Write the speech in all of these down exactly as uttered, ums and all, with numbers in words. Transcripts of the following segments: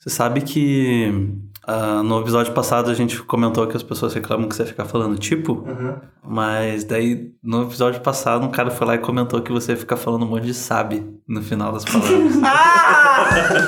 Você sabe que uh, no episódio passado a gente comentou que as pessoas reclamam que você fica falando tipo, Uhum. mas daí no episódio passado um cara foi lá e comentou que você fica falando um monte de sabe no final das palavras. Ah!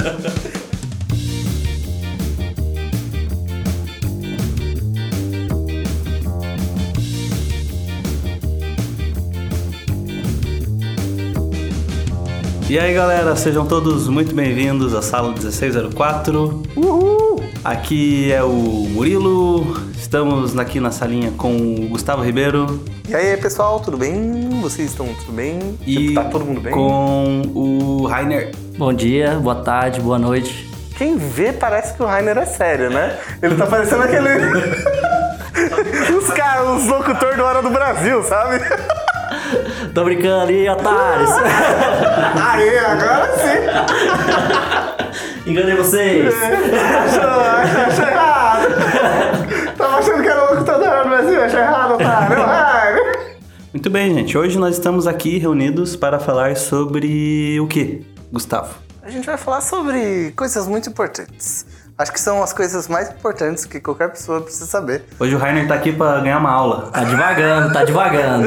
E aí galera, sejam todos muito bem-vindos à sala dezesseis zero quatro. Uhul! Aqui é o Murilo, estamos aqui na salinha com o Gustavo Ribeiro. E aí, pessoal, tudo bem? Vocês estão tudo bem? E tá todo mundo bem? com o Rainer. Bom dia, boa tarde, boa noite. Quem vê parece que o Rainer é sério, né? Ele tá parecendo aquele... os caras, os locutores do Hora do Brasil, sabe? Tô brincando aí, otários. Aê, agora sim! Enganei vocês. Achou, achou errado! Tava achando que era o locutor do Hora do Brasil, achou errado, otário! Rainer! Muito bem, gente. Hoje nós estamos aqui reunidos para falar sobre o quê, Gustavo? A gente vai falar sobre coisas muito importantes. Acho que são as coisas mais importantes que qualquer pessoa precisa saber. Hoje o Rainer tá aqui para ganhar uma aula. Tá devagando, tá devagando.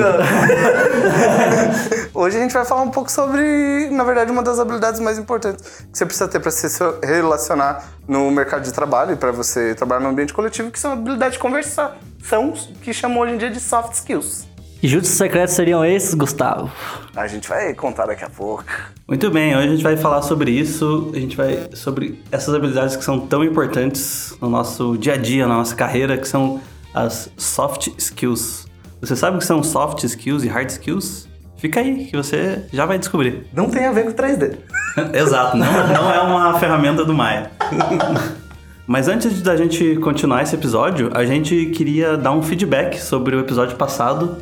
Hoje a gente vai falar um pouco sobre, na verdade, uma das habilidades mais importantes que você precisa ter para se relacionar no mercado de trabalho e para você trabalhar no ambiente coletivo, que são a habilidade de conversação, que chamam hoje em dia de soft skills. Que juntos secretos seriam esses, Gustavo? A gente vai contar daqui a pouco. Muito bem, hoje a gente vai falar sobre isso, a gente vai sobre essas habilidades que são tão importantes no nosso dia a dia, na nossa carreira, que são as soft skills. Você sabe o que são soft skills e hard skills? Fica aí, que você já vai descobrir. Não tem a ver com três D. Exato, não, não é uma ferramenta do Maia. Mas antes da gente continuar esse episódio, a gente queria dar um feedback sobre o episódio passado,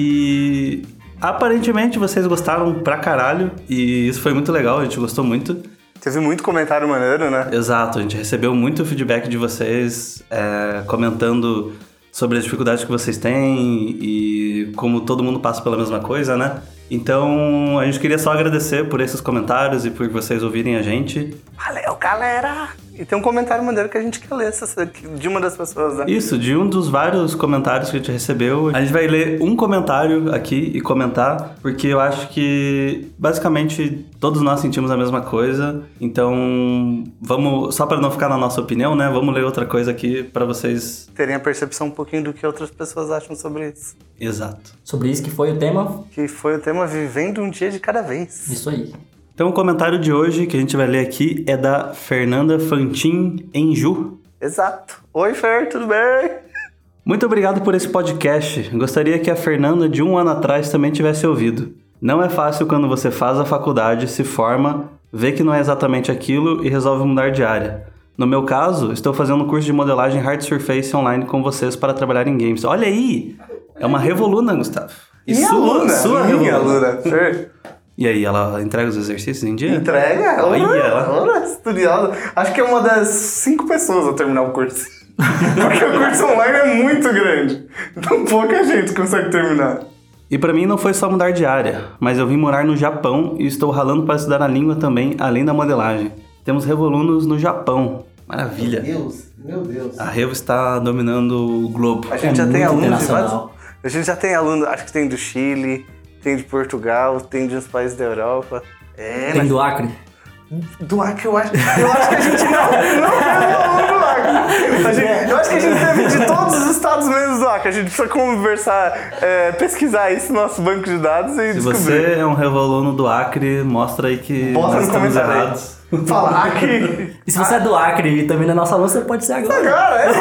que aparentemente vocês gostaram pra caralho, e isso foi muito legal, a gente gostou muito. Teve muito comentário maneiro, né? Exato, a gente recebeu muito feedback de vocês, é, comentando sobre as dificuldades que vocês têm e como todo mundo passa pela mesma coisa, né? Então, a gente queria só agradecer por esses comentários e por vocês ouvirem a gente. Valeu, galera! E tem um comentário maneiro que a gente quer ler de uma das pessoas, né? Isso, de um dos vários comentários que a gente recebeu. A gente vai ler um comentário aqui e comentar, porque eu acho que, basicamente, todos nós sentimos a mesma coisa. Então, vamos, só para não ficar na nossa opinião, né? Vamos ler outra coisa aqui para vocês terem a percepção um pouquinho do que outras pessoas acham sobre isso. Exato. Sobre isso que foi o tema? Que foi o tema Vivendo um Dia de Cada Vez. Isso aí. Então o comentário de hoje que a gente vai ler aqui é da Fernanda Fantin Enju. Exato. Oi, Fer, tudo bem? Muito obrigado por esse podcast. Gostaria que a Fernanda de um ano atrás também tivesse ouvido. Não é fácil quando você faz a faculdade, se forma, vê que não é exatamente aquilo e resolve mudar de área. No meu caso, estou fazendo um curso de modelagem Hard Surface online com vocês para trabalhar em games. Olha aí! É uma revoluna, Gustavo. E minha sua, aluna, sua minha aluna, Fer. E aí, ela entrega os exercícios em dia? Entrega? Olha ela. Olha, estudiosa. Acho que é uma das cinco pessoas a terminar o curso. Porque o curso online é muito grande. Então pouca gente consegue terminar. E pra mim não foi só mudar de área, mas eu vim morar no Japão e estou ralando para estudar a língua também, além da modelagem. Temos revolunos no Japão. Maravilha. Meu Deus, meu Deus. A Revo está dominando o globo. A gente É já tem muito alunos de vários... internacional. A gente já tem aluno, acho que tem do Chile, tem de Portugal, tem de uns países da Europa. É, Tem mas... do Acre? Do Acre, eu acho, eu acho que a gente não, não teve aluno do Acre. A gente, eu acho que a gente teve de todos os estados menos do Acre. A gente precisa conversar, é, pesquisar isso no nosso banco de dados e Se descobrir. você é um revoluno do Acre, mostra aí que Bota nós no estamos comentário aí. errados. Fala, Acre. E se você é do Acre e também não é nosso aluno, você pode ser agora. Agora, é.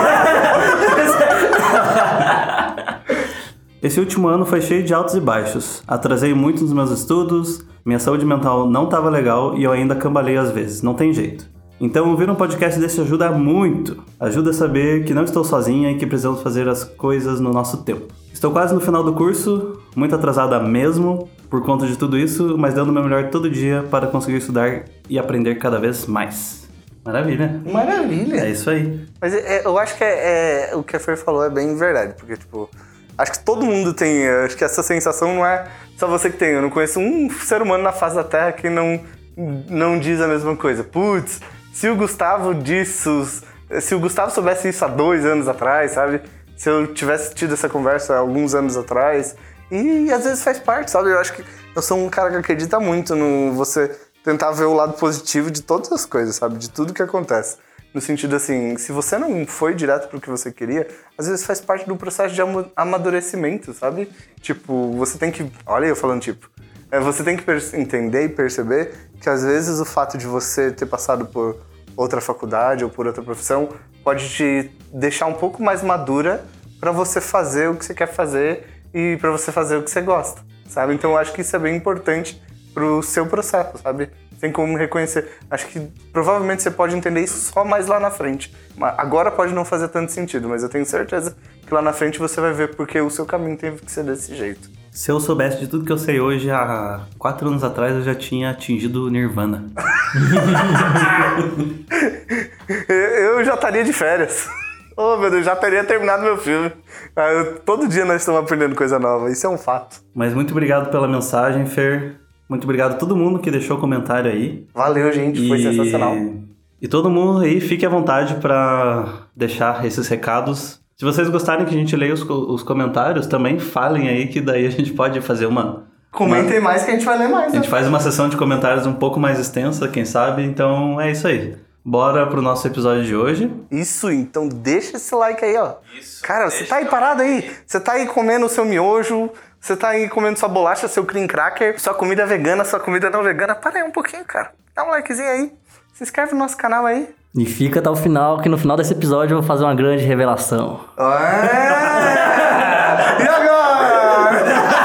Esse último ano foi cheio de altos e baixos. Atrasei muito nos meus estudos, minha saúde mental não estava legal e eu ainda cambaleio às vezes, não tem jeito. Então ouvir um podcast desse ajuda muito. Ajuda a saber que não estou sozinha e que precisamos fazer as coisas no nosso tempo. Estou quase no final do curso, muito atrasada mesmo, por conta de tudo isso, mas dando o meu melhor todo dia para conseguir estudar e aprender cada vez mais. Maravilha. Maravilha. É isso aí. Mas é, eu acho que é, é, o que a Fer falou é bem verdade, porque, tipo, acho que todo mundo tem, acho que essa sensação não é só você que tem. Eu não conheço um ser humano na face da Terra que não, não diz a mesma coisa. Putz, se o Gustavo disso, se o Gustavo soubesse isso há dois anos atrás, sabe? Se eu tivesse tido essa conversa há alguns anos atrás. E às vezes faz parte, sabe? Eu acho que eu sou um cara que acredita muito no você tentar ver o lado positivo de todas as coisas, sabe? De tudo que acontece. No sentido assim, se você não foi direto pro que você queria, às vezes faz parte do processo de amadurecimento, sabe? Tipo, você tem que... Olha eu falando tipo... É, você tem que entender e perceber que às vezes o fato de você ter passado por outra faculdade ou por outra profissão pode te deixar um pouco mais madura para você fazer o que você quer fazer e para você fazer o que você gosta, sabe? Então eu acho que isso é bem importante pro seu processo, sabe? Tem como reconhecer. Acho que provavelmente você pode entender isso só mais lá na frente. Agora pode não fazer tanto sentido, mas eu tenho certeza que lá na frente você vai ver porque o seu caminho teve que ser desse jeito. Se eu soubesse de tudo que eu sei hoje, há quatro anos atrás eu já tinha atingido o Nirvana. Eu já estaria de férias. Oh, meu Deus, já teria terminado meu filme. Eu, todo dia nós estamos aprendendo coisa nova, isso é um fato. Mas muito obrigado pela mensagem, Fer. Muito obrigado a todo mundo que deixou comentário aí. Valeu, gente, foi e... sensacional. E todo mundo aí, fique à vontade para deixar esses recados. Se vocês gostarem que a gente leia os, os comentários, também falem aí, que daí a gente pode fazer uma... Comentem uma... mais que a gente vai ler mais. A gente né? faz uma sessão de comentários um pouco mais extensa, quem sabe. Então é isso aí. Bora pro nosso episódio de hoje. Isso, então deixa esse like aí, ó. Isso. Cara, você tá aí parado aí. Você tá aí comendo o seu miojo, você tá aí comendo sua bolacha, seu cream cracker, sua comida vegana, sua comida não vegana. Para aí um pouquinho, cara. Dá um likezinho aí. Se inscreve no nosso canal aí. E fica até o final, que no final desse episódio eu vou fazer uma grande revelação. É! E agora?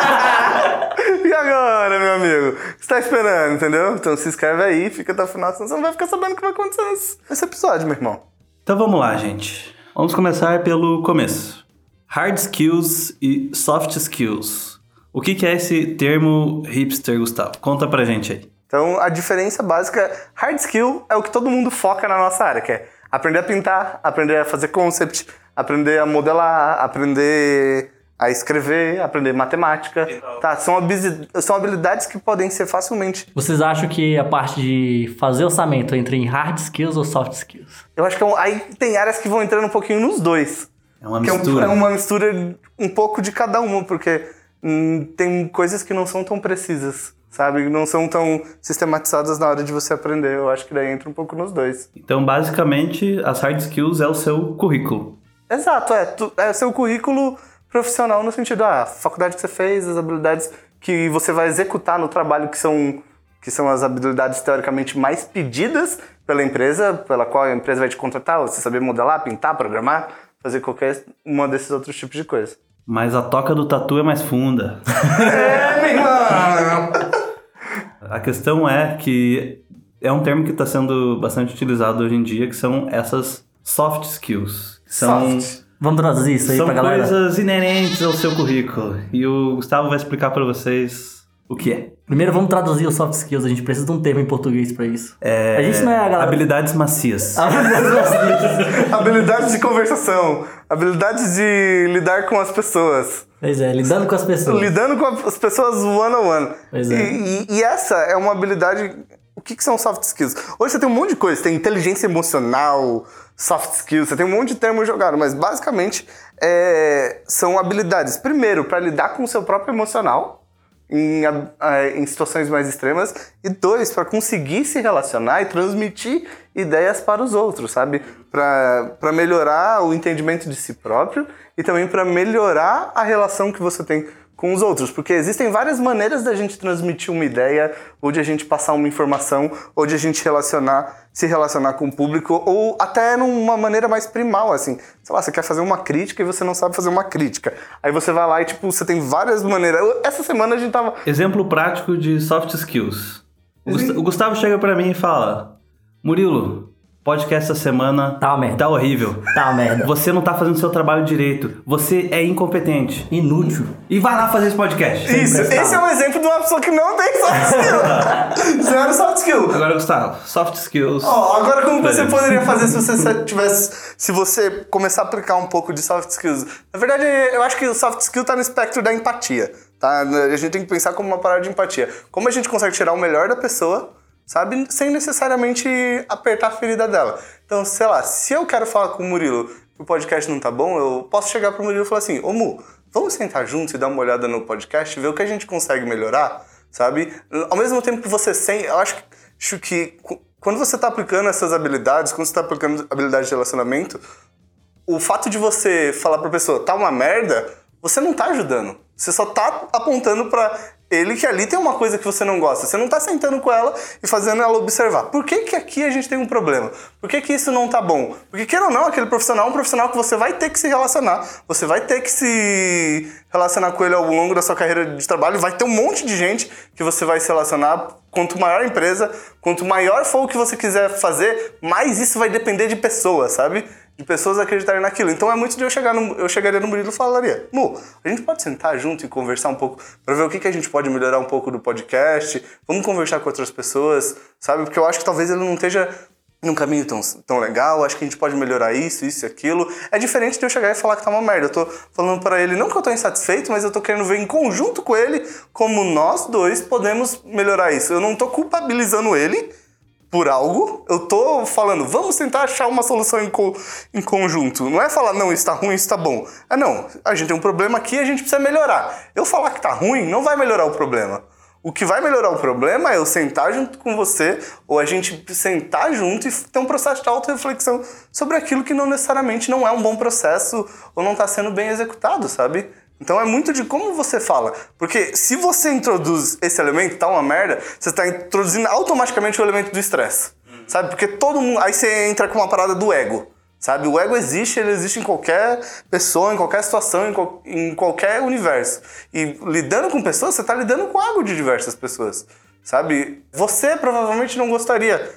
E agora, meu amigo? Você tá esperando, entendeu? Então se inscreve aí, fica até o final, senão você não vai ficar sabendo o que vai acontecer nesse, nesse episódio, meu irmão. Então vamos lá, gente. Vamos começar pelo começo. Hard skills e soft skills. O que, que é esse termo hipster, Gustavo? Conta pra gente aí. Então, a diferença básica, hard skill é o que todo mundo foca na nossa área, que é aprender a pintar, aprender a fazer concept, aprender a modelar, aprender a escrever, aprender matemática. Tá, são, habilidades, são habilidades que podem ser facilmente... Vocês acham que a parte de fazer orçamento entra em hard skills ou soft skills? Eu acho que é um, aí tem áreas que vão entrando um pouquinho nos dois. É uma que mistura. É, um, é uma mistura um pouco de cada uma, porque hum, tem coisas que não são tão precisas. Sabe? Não são tão sistematizadas na hora de você aprender. Eu acho que daí entra um pouco nos dois. Então, basicamente, as hard skills é o seu currículo. Exato, é. Tu, é o seu currículo profissional no sentido, ah, a faculdade que você fez, as habilidades que você vai executar no trabalho, que são, que são as habilidades teoricamente mais pedidas pela empresa, pela qual a empresa vai te contratar, você saber modelar, pintar, programar, fazer qualquer uma desses outros tipos de coisa. Mas a toca do tatu é mais funda. É, meu irmão! A questão é que é um termo que está sendo bastante utilizado hoje em dia, que são essas soft skills. São, Soft. Vamos traduzir isso aí são pra galera? São coisas inerentes ao seu currículo. E o Gustavo vai explicar para vocês o que é. Primeiro vamos traduzir os soft skills, a gente precisa de um termo em português pra isso. É, a gente não é a galera... habilidades macias. Habilidades macias. Habilidades de conversação, habilidades de lidar com as pessoas. Pois é, lidando com as pessoas. Lidando com as pessoas one on one. Pois é. E, e, e essa é uma habilidade... O que, que são soft skills? Hoje você tem um monte de coisa. Você tem inteligência emocional, soft skills, você tem um monte de termos jogados, mas basicamente é, são habilidades, primeiro, para lidar com o seu próprio emocional, Em, em situações mais extremas, e dois, para conseguir se relacionar e transmitir ideias para os outros, sabe? Para melhorar o entendimento de si próprio e também para melhorar a relação que você tem com os outros, porque existem várias maneiras da gente transmitir uma ideia, ou de a gente passar uma informação, ou de a gente relacionar, se relacionar com o público, ou até numa maneira mais primal, assim. Sei lá, você quer fazer uma crítica e você não sabe fazer uma crítica. Aí você vai lá e, tipo, você tem várias maneiras. Essa semana a gente tava... Exemplo prático de soft skills. O, Gust- o Gustavo chega pra mim e fala: Murilo, podcast essa semana Tá uma merda. tá horrível. Tá uma merda. Você não tá fazendo seu trabalho direito. Você é incompetente. Inútil. E vai lá fazer esse podcast. Isso, esse é um exemplo de uma pessoa que não tem soft skill. Zero soft skill. Agora, Gustavo, soft skills. Ó, agora como você Beleza. poderia fazer se você tivesse, se você começar a aplicar um pouco de soft skills? Na verdade, eu acho que o soft skill tá no espectro da empatia, tá? A gente tem que pensar como uma parada de empatia. Como a gente consegue tirar o melhor da pessoa sabe? Sem necessariamente apertar a ferida dela. Então, sei lá, se eu quero falar com o Murilo que o podcast não tá bom, eu posso chegar pro Murilo e falar assim, ô Mu, vamos sentar juntos e dar uma olhada no podcast, ver o que a gente consegue melhorar, sabe? Ao mesmo tempo que você sente, eu acho que, acho que quando você tá aplicando essas habilidades, quando você tá aplicando habilidade de relacionamento, o fato de você falar pra pessoa, tá uma merda, você não tá ajudando. Você só tá apontando pra ele que ali tem uma coisa que você não gosta. Você não tá sentando com ela e fazendo ela observar. Por que que aqui a gente tem um problema? Por que que isso não tá bom? Porque, queira ou não, aquele profissional é um profissional que você vai ter que se relacionar. Você vai ter que se relacionar com ele ao longo da sua carreira de trabalho. Vai ter um monte de gente que você vai se relacionar. Quanto maior a empresa, quanto maior for o que você quiser fazer, mais isso vai depender de pessoas, sabe? De pessoas acreditarem naquilo. Então é muito de eu chegar no, eu chegaria no Murilo e falaria, Mu, a gente pode sentar junto e conversar um pouco pra ver o que, que a gente pode melhorar um pouco do podcast, vamos conversar com outras pessoas, sabe? Porque eu acho que talvez ele não esteja num caminho tão, tão legal, acho que a gente pode melhorar isso, isso e aquilo. É diferente de eu chegar e falar que tá uma merda. Eu tô falando pra ele, não que eu tô insatisfeito, mas eu tô querendo ver em conjunto com ele como nós dois podemos melhorar isso. Eu não tô culpabilizando ele por algo, eu tô falando, vamos tentar achar uma solução em, co- em conjunto. Não é falar, não, isso tá ruim, isso tá bom. É não, a gente tem um problema aqui, a gente precisa melhorar. Eu falar que tá ruim não vai melhorar o problema. O que vai melhorar o problema é eu sentar junto com você, ou a gente sentar junto e ter um processo de auto-reflexão sobre aquilo que não necessariamente não é um bom processo ou não tá sendo bem executado, sabe? Então é muito de como você fala. Porque se você introduz esse elemento, tá uma merda, você tá introduzindo automaticamente o elemento do estresse. Uhum. Sabe? Porque todo mundo... Aí você entra com uma parada do ego. Sabe? O ego existe, ele existe em qualquer pessoa, em qualquer situação, em, qual, em qualquer universo. E lidando com pessoas, você tá lidando com o ego de diversas pessoas. Sabe? Você provavelmente não gostaria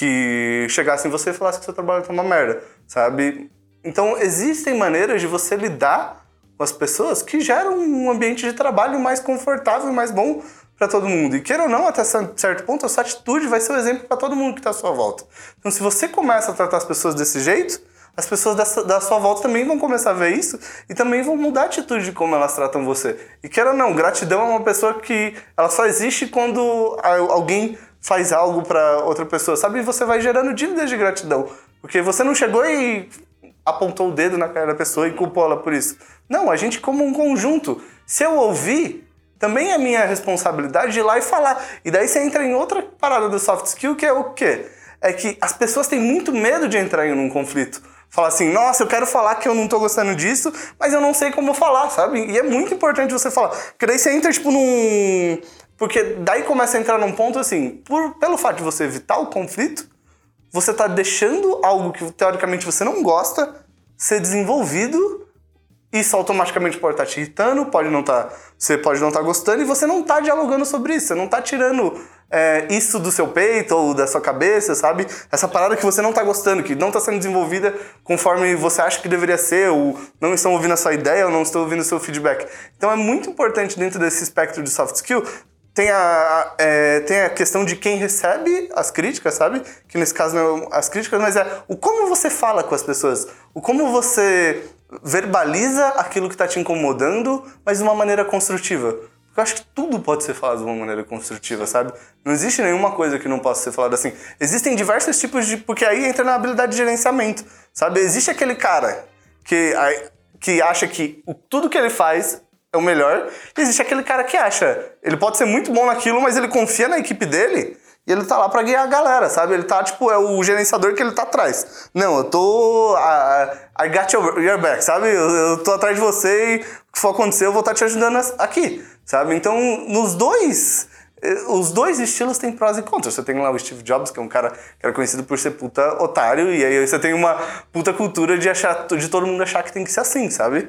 que chegasse em você e falasse que seu trabalho tá uma merda. Sabe? Então existem maneiras de você lidar com as pessoas que geram um ambiente de trabalho mais confortável e mais bom para todo mundo. E queira ou não, até certo ponto, a sua atitude vai ser o exemplo para todo mundo que está à sua volta. Então, se você começa a tratar as pessoas desse jeito, as pessoas da, da sua volta também vão começar a ver isso e também vão mudar a atitude de como elas tratam você. E queira ou não, gratidão é uma pessoa que ela só existe quando alguém faz algo para outra pessoa, sabe? E você vai gerando dívidas de gratidão. Porque você não chegou e apontou o dedo na cara da pessoa e culpou ela por isso. Não, a gente como um conjunto. Se eu ouvir, também é minha responsabilidade de ir lá e falar. E daí você entra em outra parada do soft skill, que é o quê? É que as pessoas têm muito medo de entrar em um conflito. Falar assim, nossa, eu quero falar que eu não tô gostando disso, mas eu não sei como falar, sabe? E é muito importante você falar. Porque daí você entra, tipo, num... Porque daí começa a entrar num ponto assim, por, pelo fato de você evitar o conflito, você tá deixando algo que teoricamente você não gosta ser desenvolvido. Isso automaticamente pode estar te irritando, pode não tá, você pode não estar gostando e você não está dialogando sobre isso, você não está tirando é, isso do seu peito ou da sua cabeça, sabe? Essa parada que você não está gostando, que não está sendo desenvolvida conforme você acha que deveria ser, ou não estão ouvindo a sua ideia, ou não estão ouvindo o seu feedback. Então é muito importante dentro desse espectro de soft skill, tem a, é, tem a questão de quem recebe as críticas, sabe? Que nesse caso não é as críticas, mas é o como você fala com as pessoas, o como você verbaliza aquilo que está te incomodando, mas de uma maneira construtiva. Porque eu acho que tudo pode ser falado de uma maneira construtiva, sabe? Não existe nenhuma coisa que não possa ser falada assim. Existem diversos tipos de... Porque aí entra na habilidade de gerenciamento, sabe? Existe aquele cara que, que acha que tudo que ele faz é o melhor, e existe aquele cara que acha... Ele pode ser muito bom naquilo, mas ele confia na equipe dele... E ele tá lá pra guiar a galera, sabe? Ele tá, tipo, é o gerenciador que ele tá atrás. Não, eu tô... I, I got your, your back, sabe? Eu, eu tô atrás de você e o que for acontecer eu vou estar tá te ajudando aqui, sabe? Então, nos dois... Os dois estilos têm prós e contras. Você tem lá o Steve Jobs, que é um cara que era conhecido por ser puta otário, e aí você tem uma puta cultura de, achar, de todo mundo achar que tem que ser assim, sabe?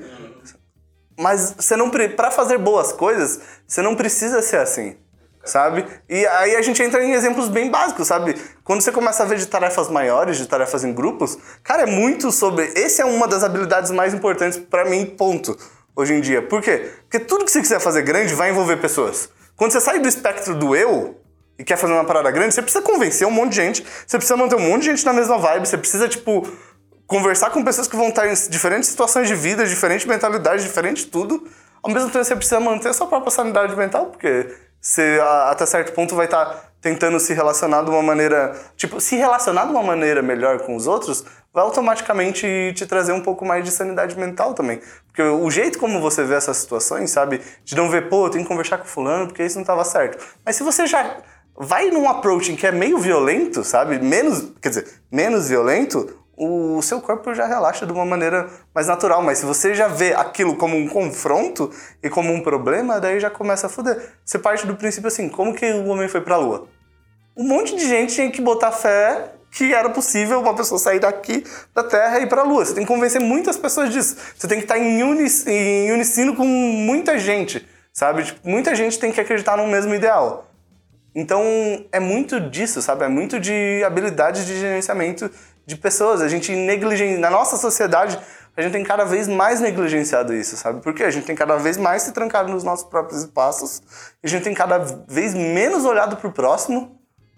Mas você não... Pra fazer boas coisas, você não precisa ser assim. Sabe? E aí a gente entra em exemplos bem básicos, sabe? Quando você começa a ver de tarefas maiores, de tarefas em grupos, cara, é muito sobre... Esse é uma das habilidades mais importantes pra mim, ponto, hoje em dia. Por quê? Porque tudo que você quiser fazer grande vai envolver pessoas. Quando você sai do espectro do eu e quer fazer uma parada grande, você precisa convencer um monte de gente, você precisa manter um monte de gente na mesma vibe, você precisa, tipo, conversar com pessoas que vão estar em diferentes situações de vida, diferente mentalidade, diferente tudo. Ao mesmo tempo, você precisa manter a sua própria sanidade mental, porque... Você, até certo ponto, vai estar tentando se relacionar de uma maneira... Tipo, se relacionar de uma maneira melhor com os outros vai automaticamente te trazer um pouco mais de sanidade mental também. Porque o jeito como você vê essas situações, sabe? De não ver, pô, eu tenho que conversar com fulano porque isso não tava certo. Mas se você já vai num approach que é meio violento, sabe? Menos, quer dizer, menos violento, o seu corpo já relaxa de uma maneira mais natural. Mas se você já vê aquilo como um confronto e como um problema, daí já começa a foder. Você parte do princípio assim, como que o homem foi pra Lua? Um monte de gente tinha que botar fé que era possível uma pessoa sair daqui da Terra e ir pra Lua. Você tem que convencer muitas pessoas disso. Você tem que estar em, unis, em unicino com muita gente, sabe? Tipo, muita gente tem que acreditar no mesmo ideal. Então, é muito disso, sabe? É muito de habilidade de gerenciamento de pessoas. A gente negligencia... Na nossa sociedade, a gente tem cada vez mais negligenciado isso, sabe? Porque a gente tem cada vez mais se trancado nos nossos próprios espaços. E a gente tem cada vez menos olhado pro próximo.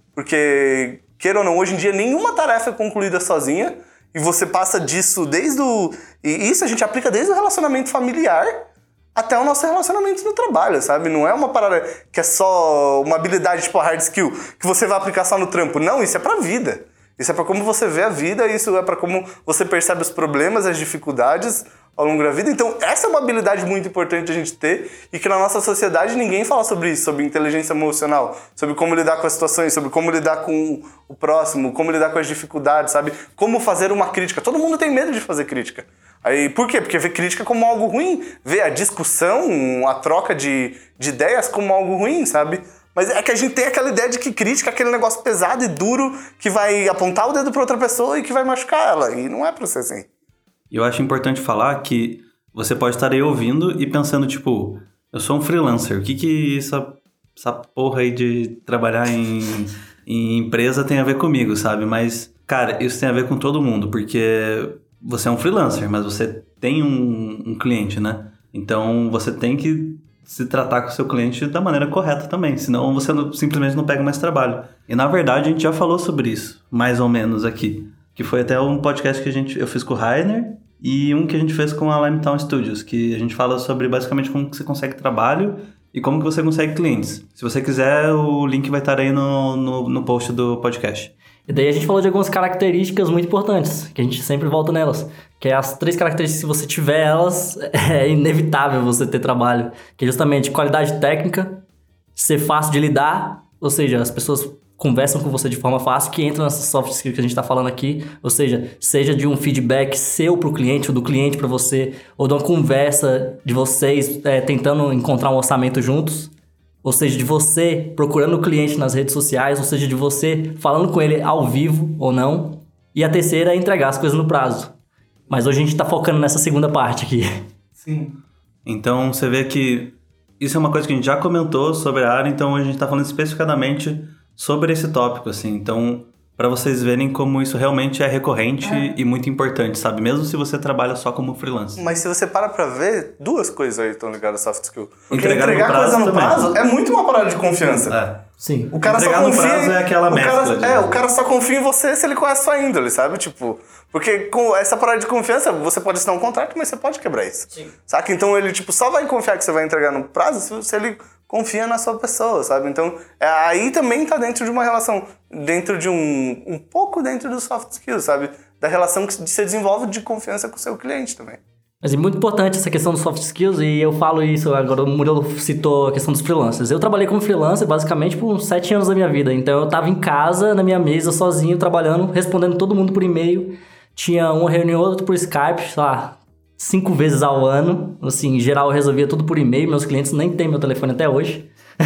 Porque, queira ou não, hoje em dia nenhuma tarefa é concluída sozinha. E você passa disso desde o... E isso a gente aplica desde o relacionamento familiar até o nosso relacionamento no trabalho, sabe? Não é uma parada que é só uma habilidade, tipo a hard skill, que você vai aplicar só no trampo. Não, isso é pra vida. Isso é pra como você vê a vida, isso é pra como você percebe os problemas, as dificuldades ao longo da vida. Então, essa é uma habilidade muito importante a gente ter e que na nossa sociedade ninguém fala sobre isso, sobre inteligência emocional, sobre como lidar com as situações, sobre como lidar com o próximo, como lidar com as dificuldades, sabe? Como fazer uma crítica. Todo mundo tem medo de fazer crítica. Aí, por quê? Porque vê crítica como algo ruim, vê a discussão, a troca de, de ideias como algo ruim, sabe? Mas é que a gente tem aquela ideia de que crítica é aquele negócio pesado e duro que vai apontar o dedo pra outra pessoa e que vai machucar ela. E não é pra ser assim. Eu acho importante falar que você pode estar aí ouvindo e pensando, tipo, eu sou um freelancer, o que que essa, essa porra aí de trabalhar em, em empresa tem a ver comigo, sabe? Mas, cara, isso tem a ver com todo mundo, porque você é um freelancer, mas você tem um, um cliente, né? Então, você tem que se tratar com o seu cliente da maneira correta também, senão você não, simplesmente não pega mais trabalho. E, na verdade, a gente já falou sobre isso, mais ou menos aqui, que foi até um podcast que a gente, eu fiz com o Rainer e um que a gente fez com a Limetown Studios, que a gente fala sobre basicamente como que você consegue trabalho e como que você consegue clientes. Se você quiser, o link vai estar aí no, no, no post do podcast. E daí a gente falou de algumas características muito importantes, que a gente sempre volta nelas. Que é as três características, se você tiver elas, é inevitável você ter trabalho. Que é justamente qualidade técnica, ser fácil de lidar, ou seja, as pessoas conversam com você de forma fácil, que entra nessas soft skills que a gente está falando aqui, ou seja, seja de um feedback seu para o cliente, ou do cliente para você, ou de uma conversa de vocês é, tentando encontrar um orçamento juntos, ou seja, de você procurando o cliente nas redes sociais, ou seja, de você falando com ele ao vivo ou não, e a terceira é entregar as coisas no prazo. Mas hoje a gente está focando nessa segunda parte aqui. Sim. Então, você vê que isso é uma coisa que a gente já comentou sobre a área, então a gente está falando especificadamente sobre esse tópico, assim. Então, para vocês verem como isso realmente é recorrente é. e muito importante, sabe? Mesmo se você trabalha só como freelancer. Mas se você para pra ver, duas coisas aí estão ligadas a soft skill. Porque entregar, entregar no prazo coisa no também. prazo é muito uma parada de confiança. É. Sim. O cara entregar só confia no prazo em, é aquela o mescla. cara, de... É, o cara só confia em você se ele conhece sua índole, sabe? Tipo, porque com essa parada de confiança, você pode assinar um contrato, mas você pode quebrar isso. Sim. Saca? Então ele, tipo, só vai confiar que você vai entregar no prazo se, se ele confia na sua pessoa, sabe? Então, é, aí também tá dentro de uma relação, dentro de um... um pouco dentro dos soft skills, sabe? Da relação que se desenvolve de confiança com o seu cliente também. Mas é muito importante essa questão dos soft skills, e eu falo isso agora, o Murilo citou a questão dos freelancers. Eu trabalhei como freelancer basicamente por uns sete anos da minha vida, então eu tava em casa, na minha mesa, sozinho, trabalhando, respondendo todo mundo por e-mail, tinha uma reunião ou outra por Skype, sei lá, cinco vezes ao ano, assim, em geral eu resolvia tudo por e-mail, meus clientes nem têm meu telefone até hoje.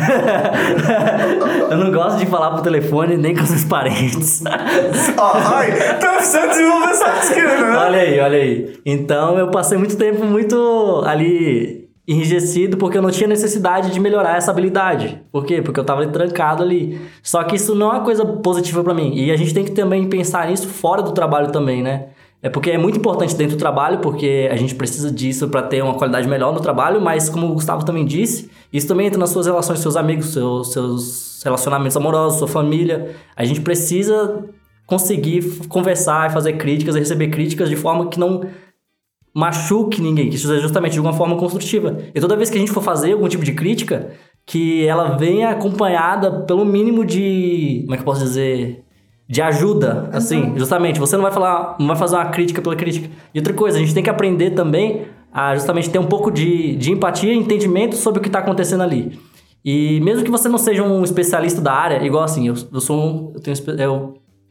Eu não gosto de falar por telefone nem com os meus parentes. Ai, tá precisando desenvolver soft skills, né? Olha aí, olha aí. Então eu passei muito tempo muito ali enrijecido porque eu não tinha necessidade de melhorar essa habilidade. Por quê? Porque eu tava ali trancado ali. Só que isso não é uma coisa positiva pra mim. E a gente tem que também pensar nisso fora do trabalho também, né? É porque é muito importante dentro do trabalho, porque a gente precisa disso para ter uma qualidade melhor no trabalho, mas como o Gustavo também disse, isso também entra nas suas relações, seus amigos, seus, seus relacionamentos amorosos, sua família. A gente precisa conseguir conversar e fazer críticas e receber críticas de forma que não machuque ninguém, que seja justamente de uma forma construtiva. E toda vez que a gente for fazer algum tipo de crítica, que ela venha acompanhada pelo mínimo de... Como é que eu posso dizer? De ajuda, assim. Uhum. Justamente, você não vai falar, não vai fazer uma crítica pela crítica. E outra coisa, a gente tem que aprender também a justamente ter um pouco de, de empatia e entendimento sobre o que está acontecendo ali. E mesmo que você não seja um especialista da área, igual assim, eu, eu sou um... Eu tenho, eu,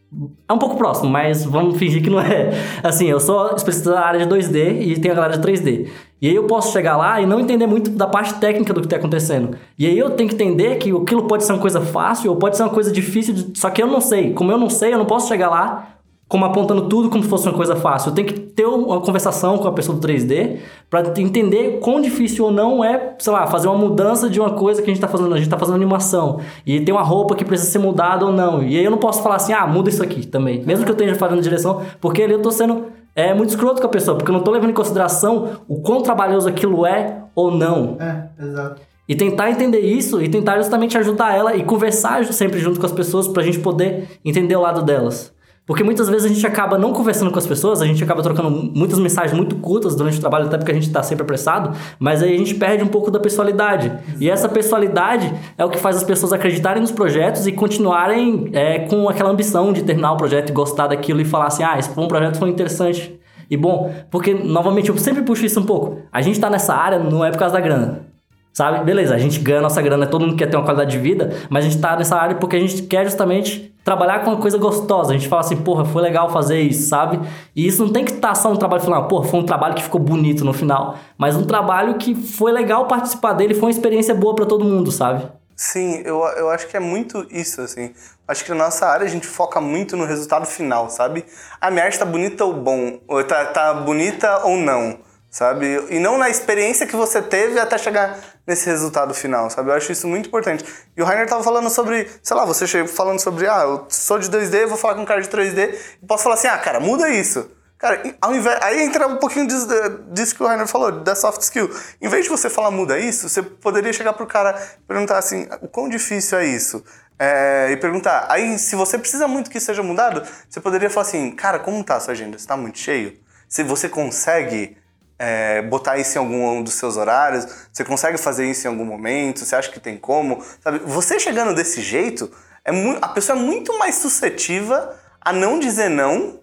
é um pouco próximo, mas vamos fingir que não é. Assim, eu sou especialista da área de dois D e tenho a galera de três D. E aí eu posso chegar lá e não entender muito da parte técnica do que está acontecendo. E aí eu tenho que entender que aquilo pode ser uma coisa fácil ou pode ser uma coisa difícil, de... só que eu não sei. Como eu não sei, eu não posso chegar lá como apontando tudo como se fosse uma coisa fácil. Eu tenho que ter uma conversação com a pessoa do três D para entender quão difícil ou não é, sei lá, fazer uma mudança de uma coisa que a gente tá fazendo. A gente tá fazendo animação. E tem uma roupa que precisa ser mudada ou não. E aí eu não posso falar assim, ah, muda isso aqui também. Mesmo que eu esteja fazendo direção, porque ali eu tô sendo é, muito escroto com a pessoa, porque eu não tô levando em consideração o quão trabalhoso aquilo é ou não. É, exato. E tentar entender isso e tentar justamente ajudar ela e conversar sempre junto com as pessoas pra gente poder entender o lado delas. Porque muitas vezes a gente acaba não conversando com as pessoas, a gente acaba trocando muitas mensagens muito curtas durante o trabalho, até porque a gente tá sempre apressado, mas aí a gente perde um pouco da pessoalidade. E essa pessoalidade é o que faz as pessoas acreditarem nos projetos e continuarem é, com aquela ambição de terminar o projeto e gostar daquilo e falar assim, ah, esse foi um projeto foi interessante e bom. Porque, novamente, eu sempre puxo isso um pouco. A gente tá nessa área não é por causa da grana. Sabe? Beleza, a gente ganha a nossa grana, todo mundo quer ter uma qualidade de vida, mas a gente tá nessa área porque a gente quer justamente trabalhar com uma coisa gostosa. A gente fala assim, porra, foi legal fazer isso, sabe? E isso não tem que estar só um trabalho falando, porra, foi um trabalho que ficou bonito no final, mas um trabalho que foi legal participar dele, foi uma experiência boa pra todo mundo, sabe? Sim, eu, eu acho que é muito isso, assim. Acho que na nossa área a gente foca muito no resultado final, sabe? A minha arte tá bonita ou bom, ou tá, tá bonita ou não, sabe? E não na experiência que você teve até chegar nesse resultado final, sabe? Eu acho isso muito importante. E o Rainer tava falando sobre, sei lá, você chega falando sobre, ah, eu sou de dois D, vou falar com um cara de três D, e posso falar assim, ah, cara, muda isso. Cara, ao invés, aí entra um pouquinho disso, disso que o Rainer falou, da soft skill. Em vez de você falar muda isso, você poderia chegar pro cara e perguntar assim, o quão difícil é isso? É, e perguntar, aí se você precisa muito que isso seja mudado, você poderia falar assim, cara, como tá a sua agenda? Você tá muito cheio? Se você consegue... É, botar isso em algum dos seus horários, você consegue fazer isso em algum momento, você acha que tem como, sabe? Você chegando desse jeito, é mu- a pessoa é muito mais suscetível a não dizer não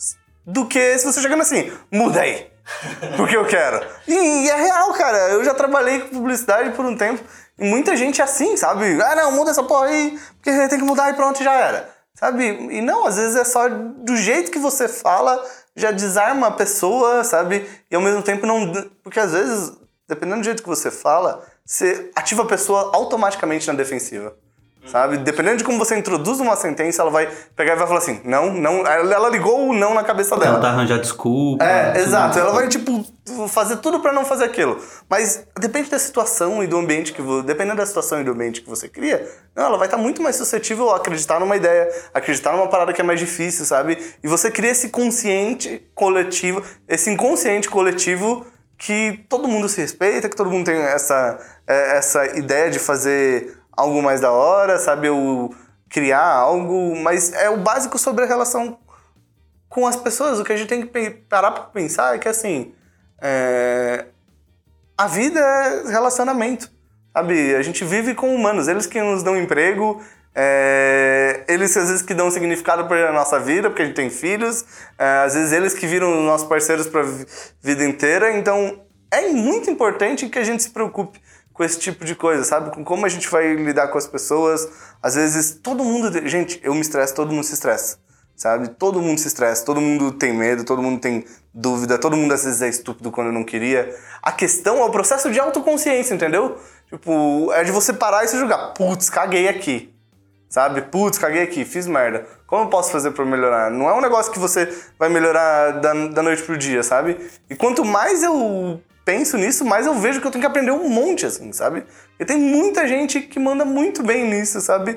do que se você chegando assim, muda aí, porque eu quero. E, e é real, cara, eu já trabalhei com publicidade por um tempo e muita gente é assim, sabe? Ah, não, muda essa porra aí, porque tem que mudar e pronto, já era, sabe? E não, às vezes é só do jeito que você fala já desarma a pessoa, sabe? E ao mesmo tempo não... Porque às vezes, dependendo do jeito que você fala, você ativa a pessoa automaticamente na defensiva, sabe? Dependendo de como você introduz uma sentença, ela vai pegar e vai falar assim, não, não... Ela ligou o não na cabeça dela. Ela tá arranjando desculpa. É, exato. Ela vai, tipo, fazer tudo pra não fazer aquilo. Mas depende da situação e do ambiente que... Dependendo da situação e do ambiente que você cria, não, ela vai estar muito mais suscetível a acreditar numa ideia, acreditar numa parada que é mais difícil, sabe? E você cria esse consciente coletivo, esse inconsciente coletivo que todo mundo se respeita, que todo mundo tem essa, essa ideia de fazer algo mais da hora, sabe? Ou criar algo, mas é o básico sobre a relação com as pessoas. O que a gente tem que parar pra pensar é que, assim, é... a vida é relacionamento, sabe? A gente vive com humanos, eles que nos dão emprego, é... eles às vezes que dão significado pra nossa vida, porque a gente tem filhos, é... às vezes eles que viram nossos parceiros pra vida inteira, então é muito importante que a gente se preocupe com esse tipo de coisa, sabe? Com como a gente vai lidar com as pessoas. Às vezes, todo mundo... Gente, eu me estresso, todo mundo se estressa, sabe? Todo mundo se estressa, todo mundo tem medo, todo mundo tem dúvida, todo mundo às vezes é estúpido quando não queria. A questão é o processo de autoconsciência, entendeu? Tipo, é de você parar e se julgar. Putz, caguei aqui, sabe? Putz, caguei aqui, fiz merda. Como eu posso fazer pra melhorar? Não é um negócio que você vai melhorar da, da noite pro dia, sabe? E quanto mais eu... penso nisso, mas eu vejo que eu tenho que aprender um monte, assim, sabe? E tem muita gente que manda muito bem nisso, sabe?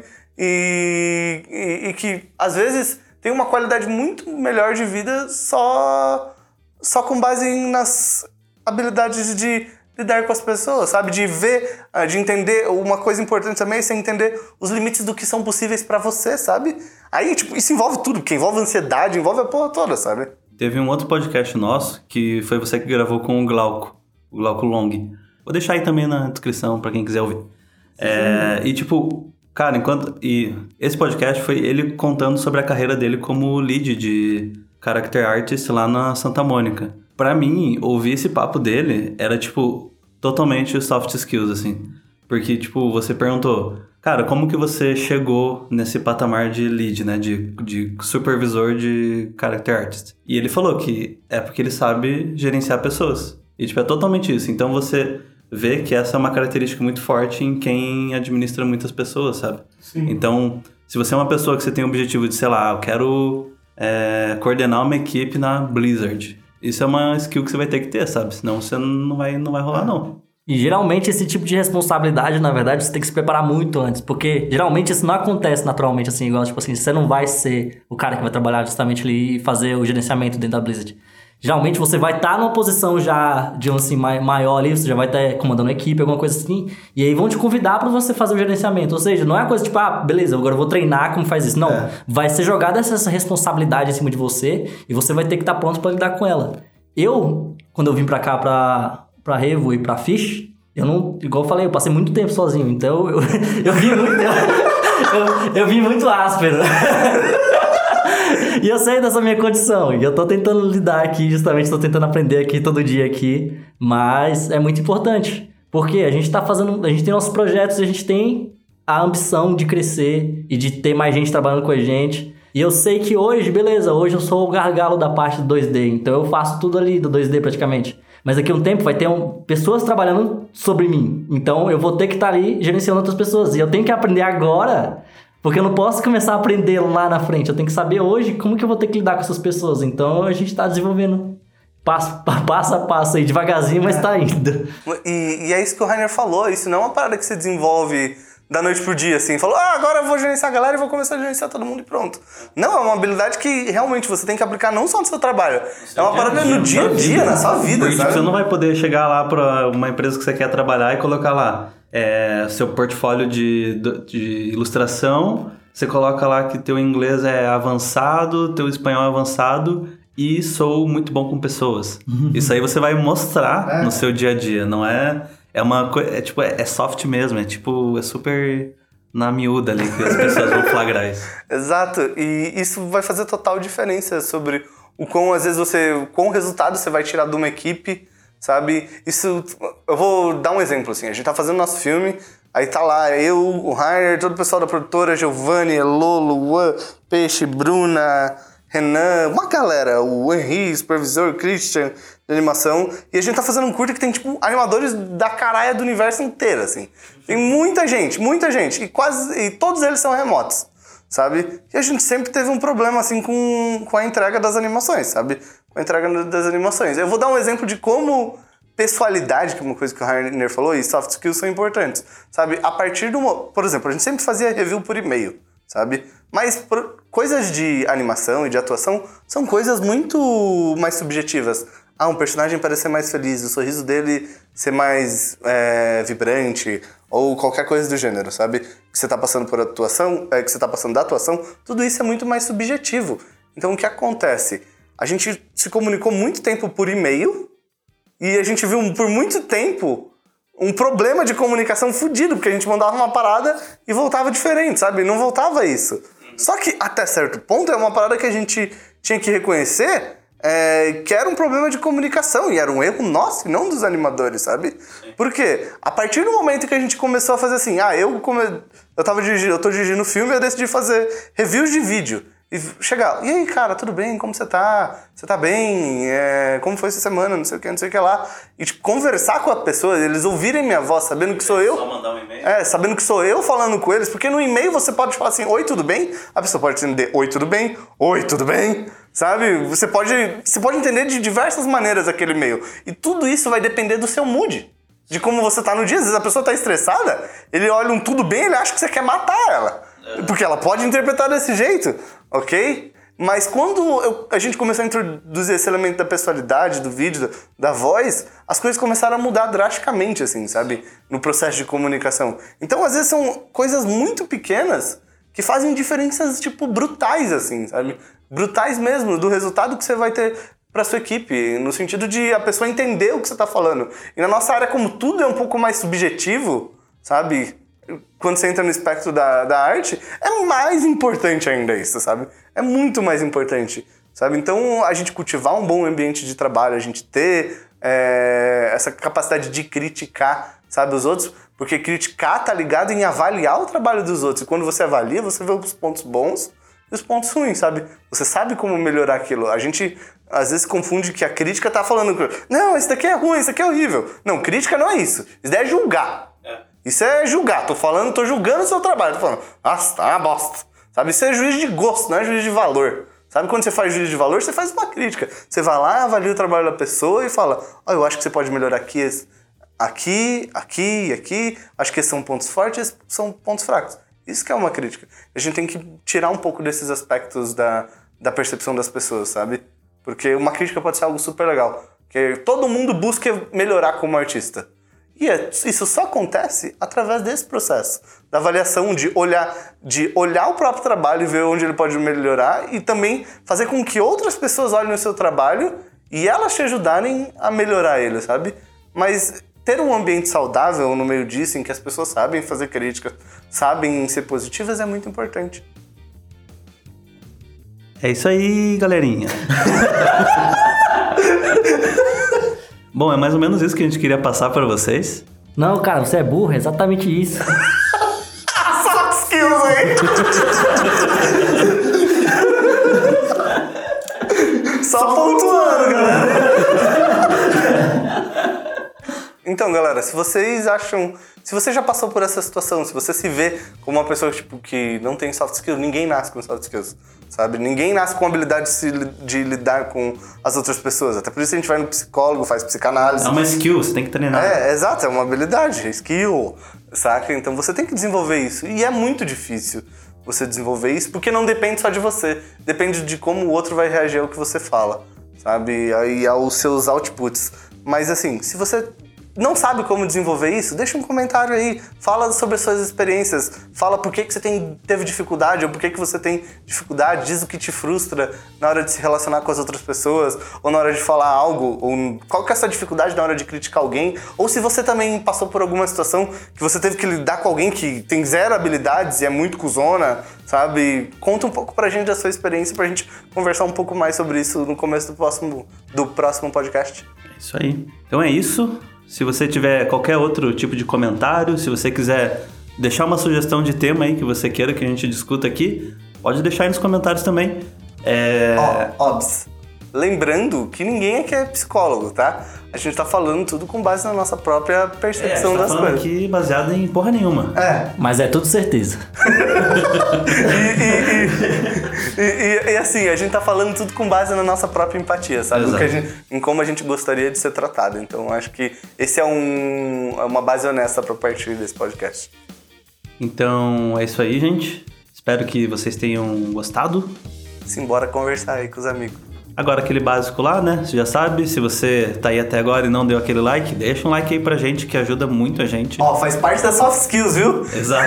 E, e, e que, às vezes, tem uma qualidade muito melhor de vida só, só com base nas habilidades de lidar com as pessoas, sabe? De ver, de entender. Uma coisa importante também é você entender os limites do que são possíveis pra você, sabe? Aí, tipo, isso envolve tudo, porque envolve ansiedade, envolve a porra toda, sabe? Teve um outro podcast nosso, que foi você que gravou com o Glauco, o Glauco Long. Vou deixar aí também na descrição pra quem quiser ouvir. É, e tipo, cara, enquanto... E esse podcast foi ele contando sobre a carreira dele como lead de character artist lá na Santa Mônica. Pra mim, ouvir esse papo dele era, tipo, totalmente soft skills, assim. Porque, tipo, você perguntou... Cara, como que você chegou nesse patamar de lead, né? De, de supervisor de character artist. E ele falou que é porque ele sabe gerenciar pessoas. E, tipo, é totalmente isso. Então, você vê que essa é uma característica muito forte em quem administra muitas pessoas, sabe? Sim. Então, se você é uma pessoa que você tem o objetivo de, sei lá, eu quero é, coordenar uma equipe na Blizzard. Isso é uma skill que você vai ter que ter, sabe? Senão você não vai, não vai rolar, não. E geralmente esse tipo de responsabilidade, na verdade, você tem que se preparar muito antes. Porque geralmente isso não acontece naturalmente, assim, igual, tipo assim, você não vai ser o cara que vai trabalhar justamente ali e fazer o gerenciamento dentro da Blizzard. Geralmente você vai estar tá numa posição já, de um assim, maior ali, você já vai estar tá comandando a equipe, alguma coisa assim, e aí vão te convidar para você fazer o gerenciamento. Ou seja, não é uma coisa tipo, ah, beleza, agora eu vou treinar como faz isso. Não, é. Vai ser jogada essa responsabilidade em cima de você e você vai ter que estar tá pronto para lidar com ela. Eu, quando eu vim para cá, para pra Revo e pra Fish, eu não, igual eu falei, eu passei muito tempo sozinho, então eu, eu vim muito, eu, eu vim muito áspero. E eu sei dessa minha condição, e eu tô tentando lidar aqui, justamente tô tentando aprender aqui todo dia aqui, mas é muito importante, porque a gente tá fazendo, a gente tem nossos projetos, a gente tem a ambição de crescer e de ter mais gente trabalhando com a gente. E eu sei que hoje, beleza, hoje eu sou o gargalo da parte do dois D, então eu faço tudo ali do dois D praticamente. Mas daqui a um tempo vai ter um, pessoas trabalhando sobre mim. Então eu vou ter que estar ali gerenciando outras pessoas. E eu tenho que aprender agora, porque eu não posso começar a aprender lá na frente. Eu tenho que saber hoje como que eu vou ter que lidar com essas pessoas. Então a gente está desenvolvendo passo, passo a passo aí, devagarzinho, mas está indo. E, e é isso que o Rainer falou. Isso não é uma parada que você desenvolve da noite pro dia, assim. Falou, ah, agora eu vou gerenciar a galera e vou começar a gerenciar todo mundo e pronto. Não, é uma habilidade que realmente você tem que aplicar não só no seu trabalho. É uma parada no dia a dia, na sua vida, porque, sabe? Você não vai poder chegar lá pra uma empresa que você quer trabalhar e colocar lá é, seu portfólio de, de ilustração, você coloca lá que teu inglês é avançado, teu espanhol é avançado e sou muito bom com pessoas. Isso aí você vai mostrar é. no seu dia a dia, não é... É uma coisa, é tipo, é, é soft mesmo, é tipo, é super na miúda ali que as pessoas vão flagrar isso. Exato, e isso vai fazer total diferença sobre o quão, às vezes, você, o quão resultado você vai tirar de uma equipe, sabe? Isso, eu vou dar um exemplo, assim, a gente tá fazendo nosso filme, aí tá lá eu, o Rainer, todo o pessoal da produtora, Giovanni, Elô, Luan, Peixe, Bruna, Renan, uma galera, o Henri, supervisor, Christian, de animação, e a gente tá fazendo um curta que tem, tipo, animadores da caralho do universo inteiro, assim. Tem muita gente, muita gente, e quase, e todos eles são remotos, sabe? E a gente sempre teve um problema, assim, com, com a entrega das animações, sabe? Com a entrega das animações. Eu vou dar um exemplo de como pessoalidade, que é uma coisa que o Rainer falou, e soft skills são importantes, sabe? A partir de uma... Por exemplo, a gente sempre fazia review por e-mail, sabe? Mas por, coisas de animação e de atuação são coisas muito mais subjetivas. Ah, um personagem parecer mais feliz, o sorriso dele ser mais é, vibrante, ou qualquer coisa do gênero, sabe? Que você tá passando por atuação, é, que você tá passando da atuação, tudo isso é muito mais subjetivo. Então, o que acontece? A gente se comunicou muito tempo por e-mail, e a gente viu por muito tempo um problema de comunicação fudido, porque a gente mandava uma parada e voltava diferente, sabe? Não voltava isso. Só que, até certo ponto, é uma parada que a gente tinha que reconhecer é, que era um problema de comunicação, e era um erro nosso e não dos animadores, sabe? Por quê? A partir do momento que a gente começou a fazer assim, ah, eu, come... eu, tava dirigindo, eu tô dirigindo o filme e eu decidi fazer reviews de vídeo. E chegar, e aí, cara, tudo bem? Como você tá? Você tá bem? É, como foi essa semana? Não sei o que, não sei o que lá. E, tipo, conversar com a pessoa, eles ouvirem minha voz, sabendo que sou eu. Só mandar um e-mail? É, sabendo que sou eu falando com eles. Porque no e-mail você pode falar assim, oi, tudo bem? A pessoa pode entender, oi, tudo bem? Oi, tudo bem? Sabe? Você pode, você pode entender de diversas maneiras aquele e-mail. E tudo isso vai depender do seu mood. De como você tá no dia. Às vezes a pessoa tá estressada, ele olha um tudo bem, ele acha que você quer matar ela. Porque ela pode interpretar desse jeito, ok? Mas quando eu, a gente começou a introduzir esse elemento da personalidade, do vídeo, da, da voz, as coisas começaram a mudar drasticamente, assim, sabe? No processo de comunicação. Então, às vezes, são coisas muito pequenas que fazem diferenças, tipo, brutais, assim, sabe? Brutais mesmo, do resultado que você vai ter pra sua equipe, no sentido de a pessoa entender o que você tá falando. E na nossa área, como tudo é um pouco mais subjetivo, sabe? quando você entra no espectro da, da arte, é mais importante ainda isso, sabe? É muito mais importante, sabe? Então, a gente cultivar um bom ambiente de trabalho, a gente ter é, essa capacidade de criticar, sabe, os outros, porque criticar tá ligado em avaliar o trabalho dos outros. E quando você avalia, você vê os pontos bons e os pontos ruins, sabe? Você sabe como melhorar aquilo. A gente, às vezes, confunde que a crítica tá falando... Não, isso daqui é ruim, isso daqui é horrível. Não, crítica não é isso. Isso daí é julgar. É. Isso é julgar. Tô falando, tô julgando o seu trabalho. Tô falando, nossa, tá uma bosta. Sabe? Isso é juízo de gosto, não é juízo de valor. Sabe quando você faz juízo de valor, você faz uma crítica. Você vai lá, avalia o trabalho da pessoa e fala, ó, oh, eu acho que você pode melhorar aqui, aqui, aqui e aqui. Acho que esses são pontos fortes e esses são pontos fracos. Isso que é uma crítica. A gente tem que tirar um pouco desses aspectos da, da percepção das pessoas, sabe? Porque uma crítica pode ser algo super legal. Porque todo mundo busca melhorar como artista. E é, isso só acontece através desse processo. Da avaliação, de olhar, de olhar o próprio trabalho e ver onde ele pode melhorar. E também fazer com que outras pessoas olhem o seu trabalho e elas te ajudarem a melhorar ele, sabe? Mas... ter um ambiente saudável no meio disso, em que as pessoas sabem fazer críticas, sabem ser positivas, é muito importante. É isso aí, galerinha. Bom, é mais ou menos isso que a gente queria passar para vocês. Não, cara, você é burro, é exatamente isso. Soft skills aí! Só pontuando, galera. Então, galera, se vocês acham... Se você já passou por essa situação, se você se vê como uma pessoa tipo, que não tem soft skills, ninguém nasce com soft skills, sabe? Ninguém nasce com a habilidade de, se, de lidar com as outras pessoas. Até por isso a gente vai no psicólogo, faz psicanálise. É uma skill, você tem que treinar. É, exato, é uma habilidade, é skill, saca? Então você tem que desenvolver isso. E é muito difícil você desenvolver isso, porque não depende só de você. Depende de como o outro vai reagir ao que você fala, sabe? E aos seus outputs. Mas assim, se você... não sabe como desenvolver isso? Deixa um comentário aí, fala sobre as suas experiências, fala por que, que você tem, teve dificuldade ou por que, que você tem dificuldade, diz o que te frustra na hora de se relacionar com as outras pessoas ou na hora de falar algo, ou qual que é a sua dificuldade na hora de criticar alguém, ou se você também passou por alguma situação que você teve que lidar com alguém que tem zero habilidades e é muito cuzona, sabe? Conta um pouco pra gente da sua experiência pra gente conversar um pouco mais sobre isso no começo do próximo, do próximo podcast. É isso aí. Então é isso. Se você tiver qualquer outro tipo de comentário, se você quiser deixar uma sugestão de tema aí que você queira que a gente discuta aqui, pode deixar aí nos comentários também. É... Ó, óbvio. Lembrando que ninguém aqui é psicólogo, tá? A gente tá falando tudo com base na nossa própria percepção é, a gente tá das falando coisas. Aqui baseado em porra nenhuma. É. Mas é tudo certeza. e, e, e, e, e assim, a gente tá falando tudo com base na nossa própria empatia, sabe? O que a gente, em como a gente gostaria de ser tratado. Então, acho que esse é um, uma base honesta pra partir desse podcast. Então, é isso aí, gente. Espero que vocês tenham gostado. Simbora conversar aí com os amigos. Agora aquele básico lá, né? Você já sabe, se você tá aí até agora e não deu aquele like, deixa um like aí pra gente, que ajuda muito a gente. Ó, faz parte das soft skills, viu? Exato.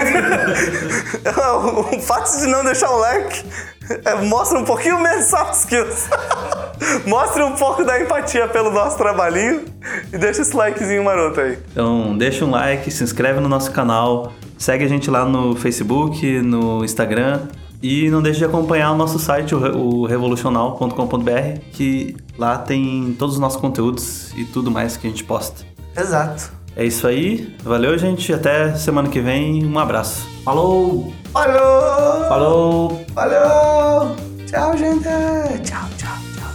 O fato de não deixar um like é, mostra um pouquinho menos soft skills. Mostra um pouco da empatia pelo nosso trabalhinho e deixa esse likezinho maroto aí. Então, deixa um like, se inscreve no nosso canal, segue a gente lá no Facebook, no Instagram. E não deixe de acompanhar o nosso site, o revolucional ponto com ponto b r, que lá tem todos os nossos conteúdos e tudo mais que a gente posta. Exato. É isso aí. Valeu, gente. Até semana que vem. Um abraço. Falou! Falou! Falou! Falou! Tchau, gente! Tchau, tchau, tchau.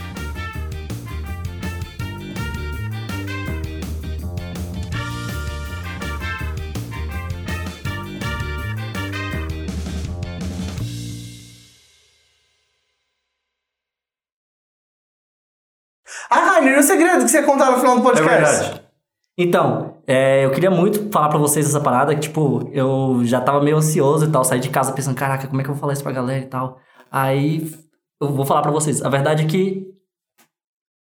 Ah, Rainer, o segredo que você ia contar no final do podcast. É verdade. Então, é, eu queria muito falar pra vocês essa parada, que, tipo, eu já tava meio ansioso e tal, saí de casa pensando, caraca, como é que eu vou falar isso pra galera e tal. Aí, eu vou falar pra vocês. A verdade é que